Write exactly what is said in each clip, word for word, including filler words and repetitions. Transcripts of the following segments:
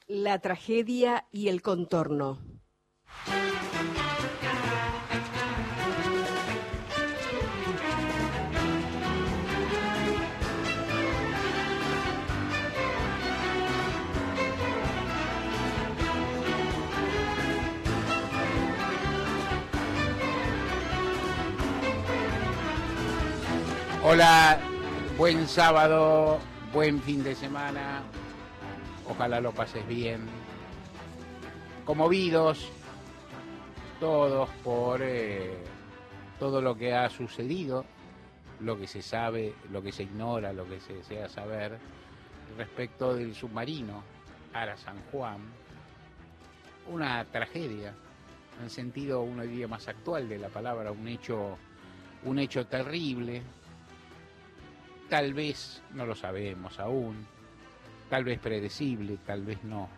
La tragedia y el contorno. Hola, buen sábado, buen fin de semana, ojalá lo pases bien. Conmovidos todos por eh, todo lo que ha sucedido, lo que se sabe, lo que se ignora, lo que se desea saber respecto del submarino Ara San Juan. Una tragedia, en el sentido, uno diría más actual de la palabra, un hecho, un hecho terrible. Tal vez no lo sabemos aún, tal vez predecible, tal vez no,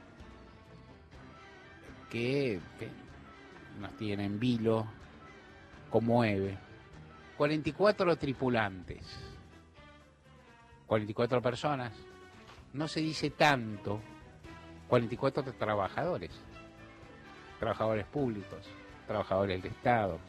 que, que nos tiene en vilo, conmueve. cuarenta y cuatro tripulantes, cuarenta y cuatro personas, no se dice tanto, cuarenta y cuatro trabajadores, trabajadores públicos, trabajadores del Estado,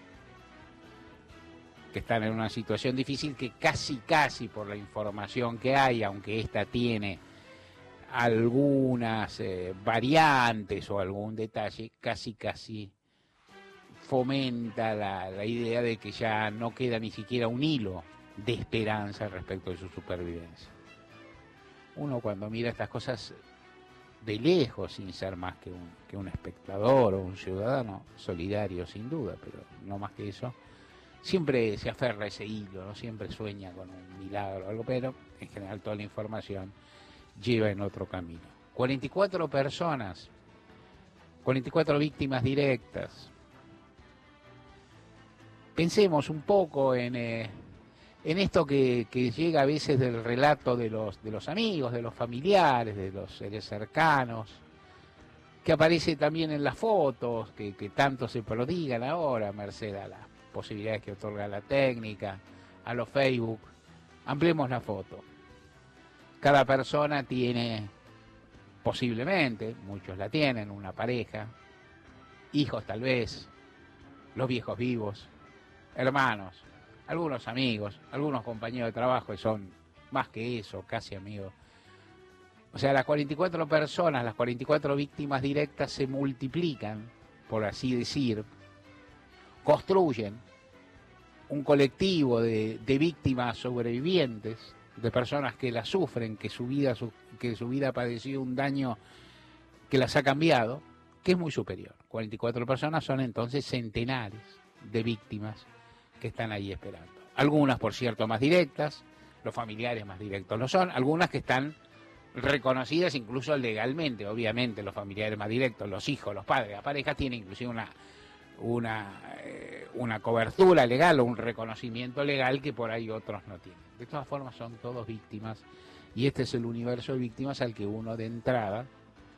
que están en una situación difícil que casi, casi por la información que hay, aunque esta tiene algunas eh, variantes o algún detalle, casi, casi fomenta la, la idea de que ya no queda ni siquiera un hilo de esperanza respecto de su supervivencia. Uno cuando mira estas cosas de lejos, sin ser más que un, que un espectador o un ciudadano solidario sin duda, pero no más que eso, siempre se aferra a ese hilo, ¿no? Siempre sueña con un milagro o algo, pero en general toda la información lleva en otro camino. cuarenta y cuatro personas, cuarenta y cuatro víctimas directas. Pensemos un poco en, eh, en esto que, que llega a veces del relato de los, de los amigos, de los familiares, de los seres cercanos, que aparece también en las fotos, que, que tanto se prodigan ahora, merced a la posibilidades que otorga la técnica, a los Facebook. Ampliemos la foto. Cada persona tiene, posiblemente, muchos la tienen, una pareja, hijos tal vez, los viejos vivos, hermanos, algunos amigos, algunos compañeros de trabajo que son más que eso, casi amigos. O sea, las cuarenta y cuatro personas, las cuarenta y cuatro víctimas directas se multiplican, por así decir, construyen un colectivo de, de víctimas sobrevivientes, de personas que la sufren, que su vida su, que su vida ha padecido un daño que las ha cambiado, que es muy superior. cuarenta y cuatro personas son entonces centenares de víctimas que están ahí esperando. Algunas, por cierto, más directas, los familiares más directos lo son, algunas que están reconocidas incluso legalmente, obviamente los familiares más directos, los hijos, los padres, la pareja tiene inclusive una una, eh, una cobertura legal o un reconocimiento legal que por ahí otros no tienen. De todas formas son todos víctimas y este es el universo de víctimas al que uno de entrada,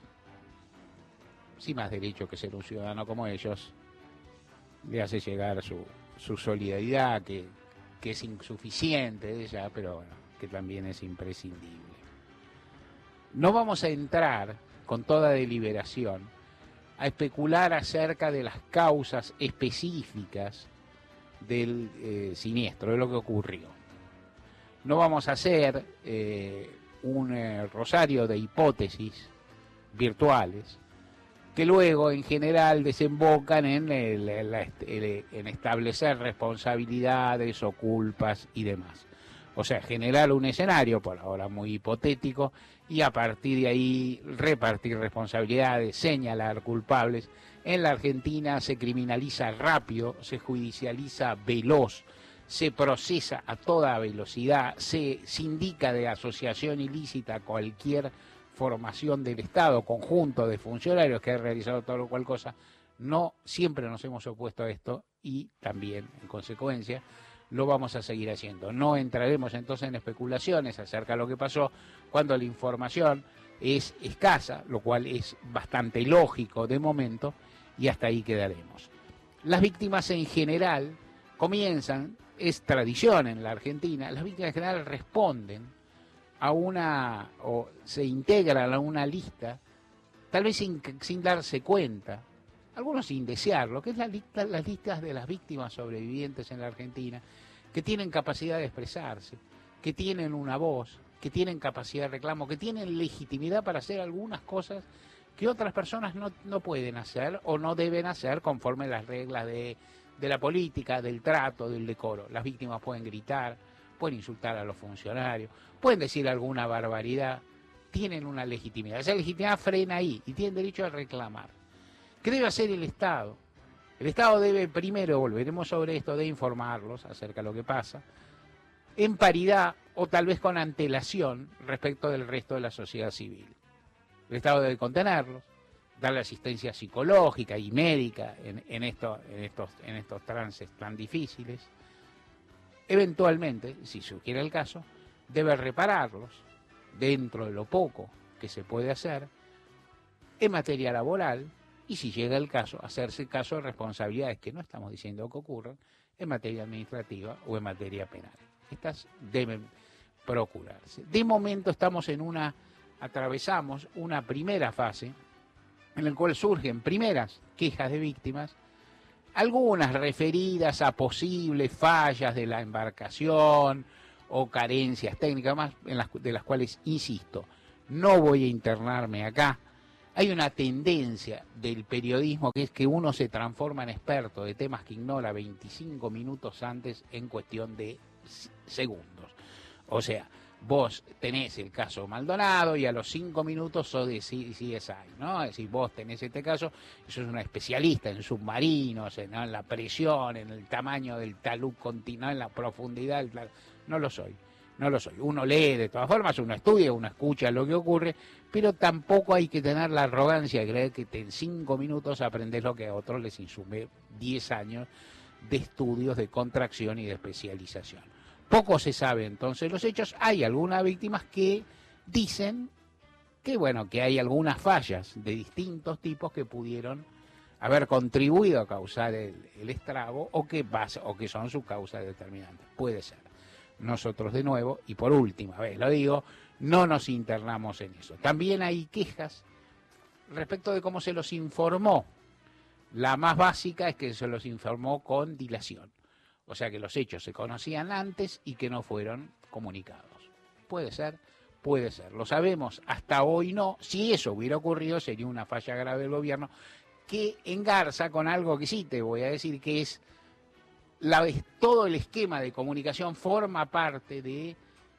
sin más derecho que ser un ciudadano como ellos, le hace llegar su, su solidaridad, que, que es insuficiente de ella, pero bueno, que también es imprescindible. No vamos a entrar con toda deliberación a especular acerca de las causas específicas del eh, siniestro, de lo que ocurrió. No vamos a hacer eh, un eh, rosario de hipótesis virtuales que luego en general desembocan en, el, el, el, en establecer responsabilidades o culpas y demás. O sea, generar un escenario, por ahora muy hipotético, y a partir de ahí repartir responsabilidades, señalar culpables. En la Argentina se criminaliza rápido, se judicializa veloz, se procesa a toda velocidad, se sindica de asociación ilícita cualquier formación del Estado, conjunto de funcionarios que ha realizado tal o cual cosa. No siempre nos hemos opuesto a esto y también, en consecuencia, lo vamos a seguir haciendo. No entraremos entonces en especulaciones acerca de lo que pasó cuando la información es escasa, lo cual es bastante lógico de momento, y hasta ahí quedaremos. Las víctimas en general comienzan, es tradición en la Argentina, las víctimas en general responden a una, o se integran a una lista tal vez sin, sin darse cuenta, algunos sin desearlo, que es la lista, las listas de las víctimas sobrevivientes en la Argentina, que tienen capacidad de expresarse, que tienen una voz, que tienen capacidad de reclamo, que tienen legitimidad para hacer algunas cosas que otras personas no, no pueden hacer o no deben hacer conforme las reglas de, de la política, del trato, del decoro. Las víctimas pueden gritar, pueden insultar a los funcionarios, pueden decir alguna barbaridad, tienen una legitimidad. Esa legitimidad frena ahí y tienen derecho a reclamar. ¿Qué debe hacer el Estado? El Estado debe primero, volveremos sobre esto, de informarlos acerca de lo que pasa, en paridad o tal vez con antelación respecto del resto de la sociedad civil. El Estado debe contenerlos, darle asistencia psicológica y médica en, en, esto, en, estos, en estos trances tan difíciles. Eventualmente, si surgiera el caso, debe repararlos dentro de lo poco que se puede hacer en materia laboral y, si llega el caso, hacerse caso de responsabilidades que no estamos diciendo que ocurran en materia administrativa o en materia penal. Estas deben procurarse. De momento estamos en una, atravesamos una primera fase en la cual surgen primeras quejas de víctimas, algunas referidas a posibles fallas de la embarcación o carencias técnicas, más en las, de las cuales, insisto, no voy a internarme acá. Hay una tendencia del periodismo que es que uno se transforma en experto de temas que ignora veinticinco minutos antes en cuestión de segundos. O sea, vos tenés el caso Maldonado y a los cinco minutos sos de C S I, ¿no? Es decir, vos tenés este caso, sos un especialista en submarinos, en, ¿no? en la presión, en el tamaño del talud continuo, en la profundidad del talud. No lo soy, no lo soy. Uno lee de todas formas, uno estudia, uno escucha lo que ocurre, pero tampoco hay que tener la arrogancia de creer que en cinco minutos aprendés lo que a otros les insume diez años de estudios de contracción y de especialización. Poco se sabe entonces los hechos. Hay algunas víctimas que dicen que, bueno, que hay algunas fallas de distintos tipos que pudieron haber contribuido a causar el, el estrago o que, pasa, o que son su causa determinante. Puede ser. Nosotros de nuevo, y por última vez lo digo, no nos internamos en eso. También hay quejas respecto de cómo se los informó. La más básica es que se los informó con dilación. O sea que los hechos se conocían antes y que no fueron comunicados. Puede ser, puede ser. Lo sabemos, hasta hoy no. Si eso hubiera ocurrido sería una falla grave del gobierno que engarza con algo que sí te voy a decir que es la, todo el esquema de comunicación forma parte de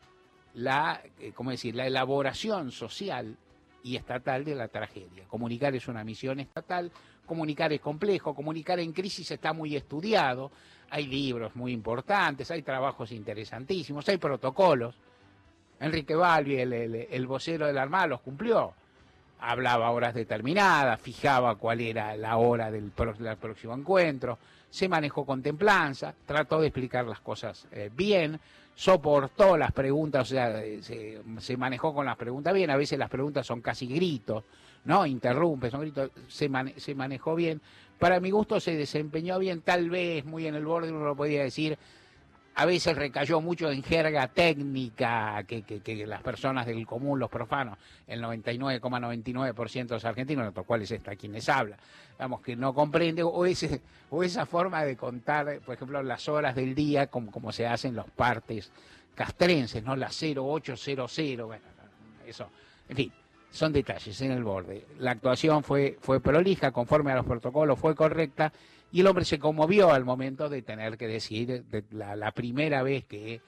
la, eh, ¿cómo decir?, la elaboración social y estatal de la tragedia. Comunicar es una misión estatal, comunicar es complejo, comunicar en crisis está muy estudiado, hay libros muy importantes, hay trabajos interesantísimos, hay protocolos. Enrique Balbi, el, el, el vocero de la Armada, los cumplió. Hablaba a horas determinadas, fijaba cuál era la hora del, pro, del próximo encuentro, se manejó con templanza, trató de explicar las cosas eh, bien, soportó las preguntas, o sea, se, se manejó con las preguntas bien, a veces las preguntas son casi gritos, ¿no? Interrumpe, son gritos, se, mane, se manejó bien. Para mi gusto se desempeñó bien, tal vez muy en el borde, uno lo podía decir, a veces recayó mucho en jerga técnica que, que, que las personas del común, los profanos, el noventa y nueve coma noventa y nueve por ciento de los argentinos, entre los cuales está quien les habla, digamos que no comprende, o, ese, o esa forma de contar, por ejemplo, las horas del día, como, como se hacen los partes castrenses, ¿no? Las cero ocho cero cero, bueno, eso, en fin, son detalles en el borde. La actuación fue, fue prolija, conforme a los protocolos, fue correcta, y el hombre se conmovió al momento de tener que decir de la, la primera vez que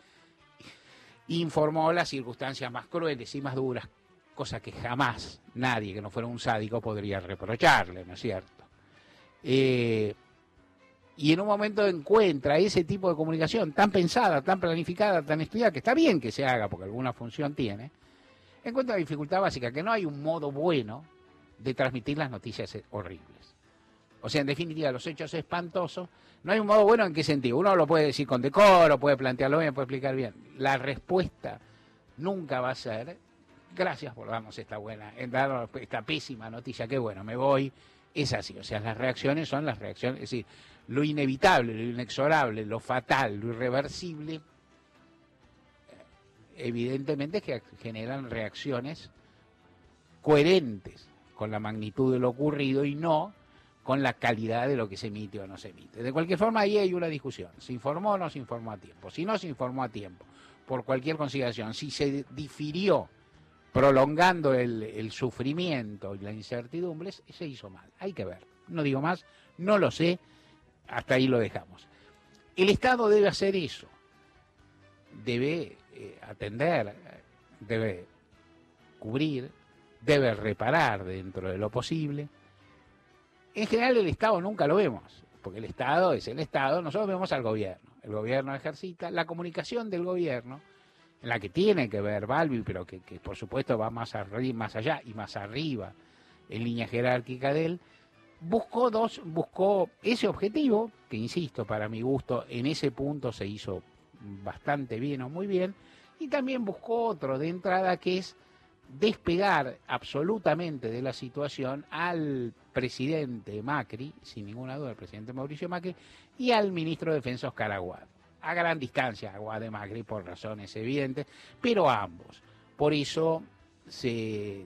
informó las circunstancias más crueles y más duras, cosa que jamás nadie que no fuera un sádico podría reprocharle, ¿no es cierto? Eh, y en un momento encuentra ese tipo de comunicación tan pensada, tan planificada, tan estudiada, que está bien que se haga porque alguna función tiene, encuentra la dificultad básica, que no hay un modo bueno de transmitir las noticias horribles. O sea, en definitiva, los hechos espantosos, no hay un modo bueno. ¿En qué sentido? Uno lo puede decir con decoro, puede plantearlo bien, puede explicar bien. La respuesta nunca va a ser, gracias por darnos esta buena, dar esta pésima noticia, qué bueno, me voy. Es así, o sea, las reacciones son las reacciones, es decir, lo inevitable, lo inexorable, lo fatal, lo irreversible, evidentemente es que generan reacciones coherentes con la magnitud de lo ocurrido y no con la calidad de lo que se emite o no se emite. De cualquier forma, ahí hay una discusión. ¿Se informó o no se informó a tiempo? Si no se informó a tiempo, por cualquier consideración, si se difirió prolongando el, el sufrimiento y la incertidumbre, se hizo mal. Hay que ver. No digo más, no lo sé, hasta ahí lo dejamos. El Estado debe hacer eso. Debe eh, atender, debe cubrir, debe reparar dentro de lo posible. En general el Estado nunca lo vemos, porque el Estado es el Estado, nosotros vemos al gobierno. El gobierno ejercita la comunicación del gobierno, en la que tiene que ver Balbi, pero que, que por supuesto va más, arriba, más allá y más arriba en línea jerárquica de él, buscó dos, buscó ese objetivo, que insisto, para mi gusto, en ese punto se hizo bastante bien o muy bien, y también buscó otro de entrada, que es despegar absolutamente de la situación al presidente Macri, sin ninguna duda el presidente Mauricio Macri, y al ministro de Defensa Oscar Aguad. A gran distancia Aguad de Macri por razones evidentes, pero a ambos. Por eso se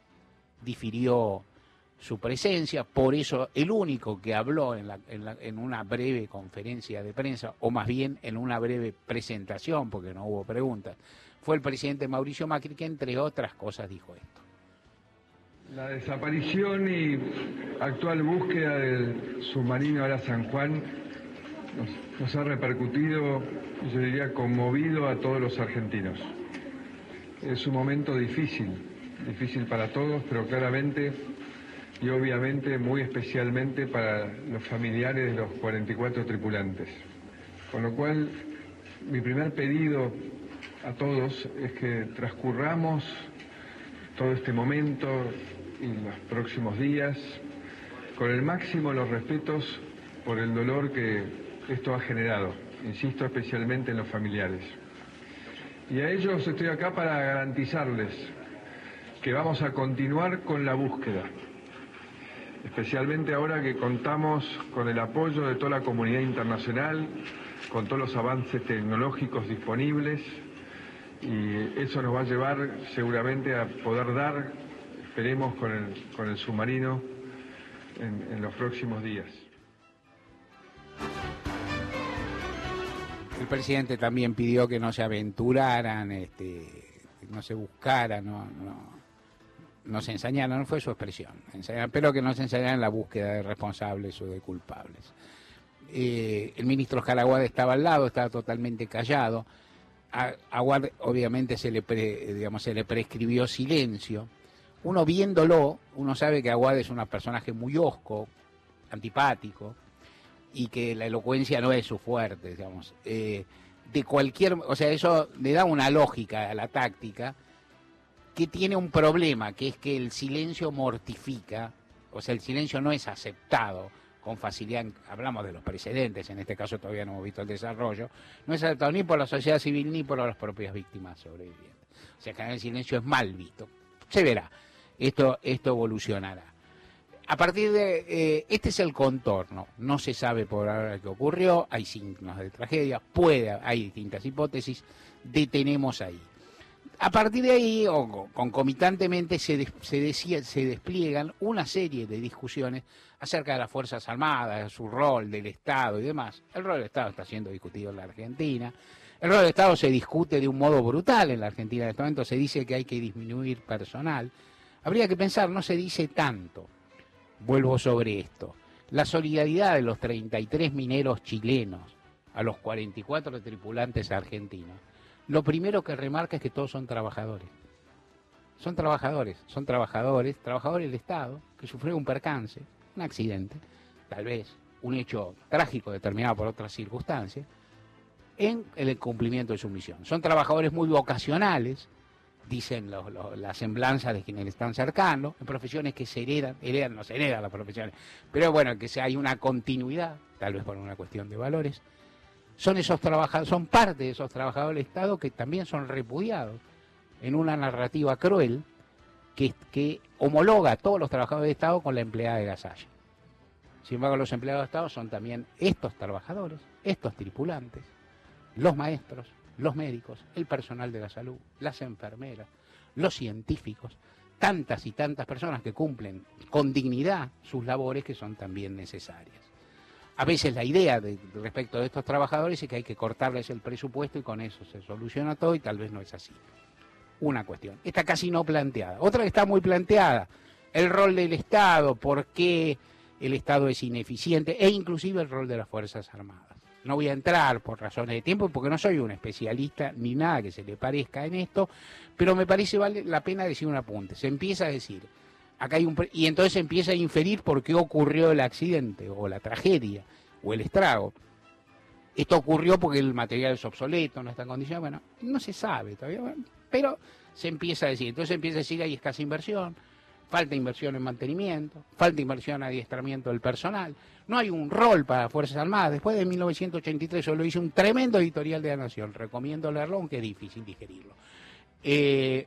difirió su presencia, por eso el único que habló en, la, en, la, en una breve conferencia de prensa, o más bien en una breve presentación, porque no hubo preguntas, fue el presidente Mauricio Macri, que entre otras cosas dijo esto. La desaparición y actual búsqueda del submarino Ara San Juan nos, nos ha repercutido, yo diría, conmovido a todos los argentinos. Es un momento difícil, difícil para todos, pero claramente y obviamente muy especialmente para los familiares de los cuarenta y cuatro tripulantes. Con lo cual, mi primer pedido a todos es que transcurramos todo este momento y los próximos días con el máximo de los respetos por el dolor que esto ha generado, insisto, especialmente en los familiares. Y a ellos estoy acá para garantizarles que vamos a continuar con la búsqueda, especialmente ahora que contamos con el apoyo de toda la comunidad internacional, con todos los avances tecnológicos disponibles, y eso nos va a llevar seguramente a poder dar, esperemos, con el, con el submarino en, en los próximos días. El presidente también pidió que no se aventuraran, este, no se buscaran, no, no, no se ensañaran, no fue su expresión, ensañaran, pero que no se ensañaran en la búsqueda de responsables o de culpables. Eh, el ministro Oscar Aguad estaba al lado, estaba totalmente callado. A Aguad obviamente se le, pre, digamos, se le prescribió silencio. Uno viéndolo, uno sabe que Aguad es un personaje muy hosco, antipático, y que la elocuencia no es su fuerte, digamos. Eh, de cualquier, o sea, eso le da una lógica a la táctica, que tiene un problema, que es que el silencio mortifica, o sea, el silencio no es aceptado con facilidad. Hablamos de los precedentes, en este caso todavía no hemos visto el desarrollo, no es aceptado ni por la sociedad civil ni por las propias víctimas sobrevivientes. O sea, que el silencio es mal visto. Se verá, esto, esto evolucionará. A partir de, eh, este es el contorno, no se sabe por ahora qué ocurrió, hay signos de tragedia, puede, hay distintas hipótesis, detenemos ahí. A partir de ahí, o concomitantemente, se, des, se, decía, se despliegan una serie de discusiones acerca de las Fuerzas Armadas, su rol, del Estado y demás. El rol del Estado está siendo discutido en la Argentina. El rol del Estado se discute de un modo brutal en la Argentina. En este momento se dice que hay que disminuir personal. Habría que pensar, no se dice tanto. Vuelvo sobre esto. La solidaridad de los treinta y tres mineros chilenos a los cuarenta y cuatro tripulantes argentinos. Lo primero que remarca es que todos son trabajadores. Son trabajadores, son trabajadores, trabajadores del Estado, que sufrieron un percance, un accidente, tal vez un hecho trágico determinado por otras circunstancias, en el cumplimiento de su misión. Son trabajadores muy vocacionales, dicen los, los, las semblanzas de quienes están cercanos, en profesiones que se heredan, heredan, no se heredan las profesiones, pero bueno, que se, hay una continuidad, tal vez por una cuestión de valores. Son esos trabajadores, son parte de esos trabajadores del Estado que también son repudiados en una narrativa cruel que, que homologa a todos los trabajadores del Estado con la empleada de Gasalla. Sin embargo, los empleados de Estado son también estos trabajadores, estos tripulantes, los maestros, los médicos, el personal de la salud, las enfermeras, los científicos, tantas y tantas personas que cumplen con dignidad sus labores que son también necesarias. A veces la idea de, respecto de estos trabajadores es que hay que cortarles el presupuesto y con eso se soluciona todo, y tal vez no es así. Una cuestión. Está casi no planteada. Otra que está muy planteada, el rol del Estado, por qué el Estado es ineficiente, e inclusive el rol de las Fuerzas Armadas. No voy a entrar por razones de tiempo, porque no soy un especialista ni nada que se le parezca en esto, pero me parece vale la pena decir un apunte. Se empieza a decir, acá hay un... y entonces se empieza a inferir por qué ocurrió el accidente, o la tragedia, o el estrago. Esto ocurrió porque el material es obsoleto, no está en condiciones, bueno, no se sabe todavía, bueno, pero se empieza a decir, entonces se empieza a decir hay escasa inversión, falta inversión en mantenimiento, falta inversión en adiestramiento del personal, no hay un rol para las Fuerzas Armadas. Después de mil novecientos ochenta y tres yo lo hice un tremendo editorial de La Nación, recomiendo leerlo, aunque es difícil digerirlo. Eh,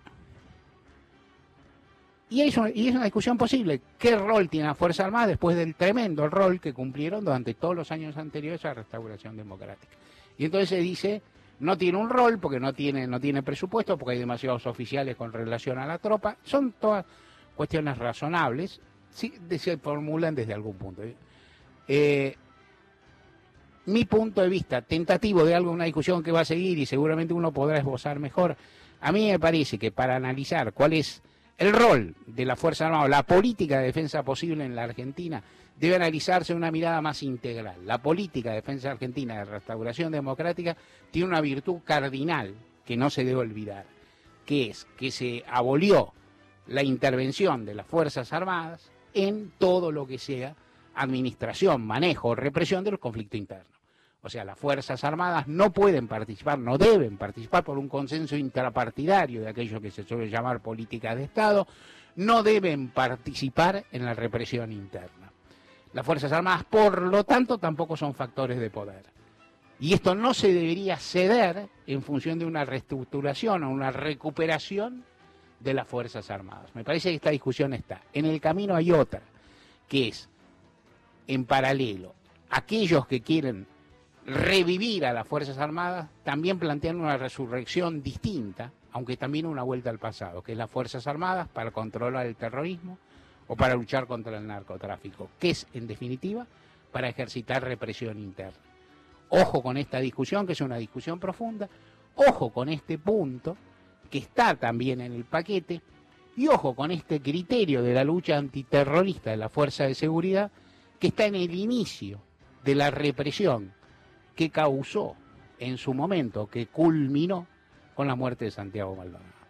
y, es una, y es una discusión posible, ¿qué rol tiene la Fuerza Armada después del tremendo rol que cumplieron durante todos los años anteriores a la restauración democrática? Y entonces se dice, no tiene un rol porque no tiene, no tiene presupuesto, porque hay demasiados oficiales con relación a la tropa. Son todas cuestiones razonables, sí, se formulan desde algún punto. Eh, mi punto de vista tentativo de algo, una discusión que va a seguir y seguramente uno podrá esbozar mejor, a mí me parece que para analizar cuál es el rol de la Fuerza Armada, la política de defensa posible en la Argentina, debe analizarse una mirada más integral. La política de defensa argentina de restauración democrática tiene una virtud cardinal que no se debe olvidar, que es que se abolió la intervención de las Fuerzas Armadas en todo lo que sea administración, manejo, represión de los conflictos internos. O sea, las Fuerzas Armadas no pueden participar, no deben participar por un consenso intrapartidario de aquello que se suele llamar política de Estado, no deben participar en la represión interna. Las Fuerzas Armadas, por lo tanto, tampoco son factores de poder. Y esto no se debería ceder en función de una reestructuración o una recuperación de las Fuerzas Armadas. Me parece que esta discusión está. En el camino hay otra, que es, en paralelo, aquellos que quieren revivir a las Fuerzas Armadas también plantean una resurrección distinta, aunque también una vuelta al pasado, que es las Fuerzas Armadas para controlar el terrorismo o para luchar contra el narcotráfico, que es, en definitiva, para ejercitar represión interna. Ojo con esta discusión, que es una discusión profunda, ojo con este punto, que está también en el paquete, y ojo con este criterio de la lucha antiterrorista de la Fuerza de Seguridad, que está en el inicio de la represión que causó en su momento, que culminó con la muerte de Santiago Maldonado.